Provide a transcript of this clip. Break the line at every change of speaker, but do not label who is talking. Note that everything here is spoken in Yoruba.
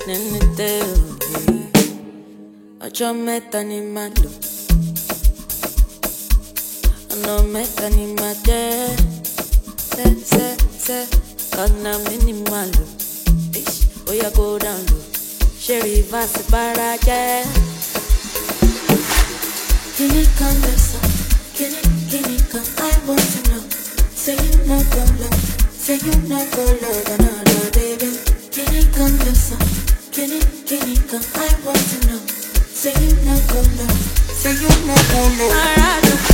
nínú tẹ́ òye. Ọjọ́ mẹ́ta ni màá lò, ọ̀nà mẹ́ta ni màá jẹ́. Sẹ́, ọ̀nà mi ni màá lò. Ó yẹ kó down low, ṣé rìvásì bára jẹ́. Kini kan lẹ́sàn, kini kan I want to know. Say you no go love, say you no go love another baby. Kini kan lẹ́sàn, kini kan I want to know. Say you no go love, say you no go love.